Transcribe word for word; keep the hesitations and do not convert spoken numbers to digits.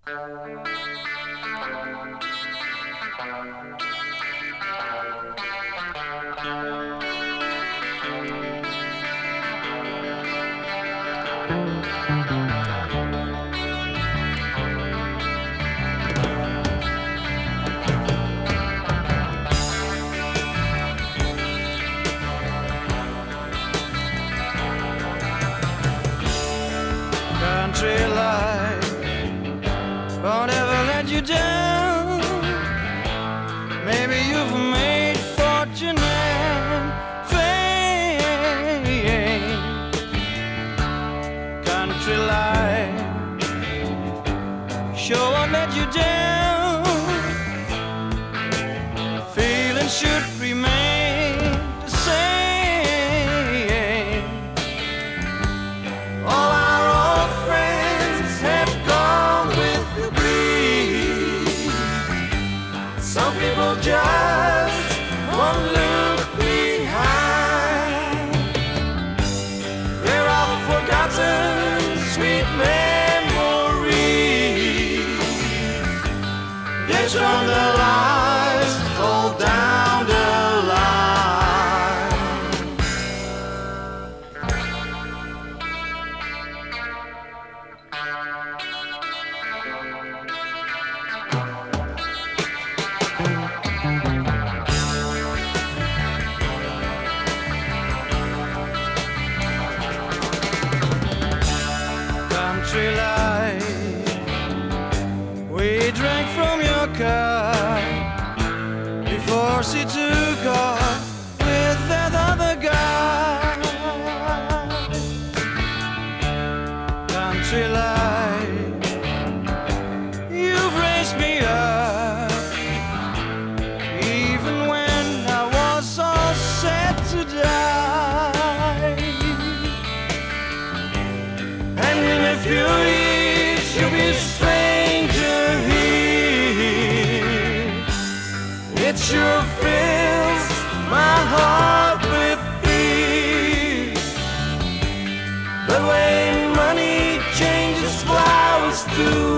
Country life won't ever let you down. Maybe you've made fortune and fame. Country life sure won't let you down. Feelings should remain the same. All our old friends have gone with the breeze. Some people just won't look behind. There are forgotten sweet memories. Yes, from the lives all down the line. Country life, we drank from your cup before she took off with that other guy. Country life, you've raised me up even when I was all set to die. And in a few years you'll be a stranger here. It sure fills my heart with fear. But when money changes flowers to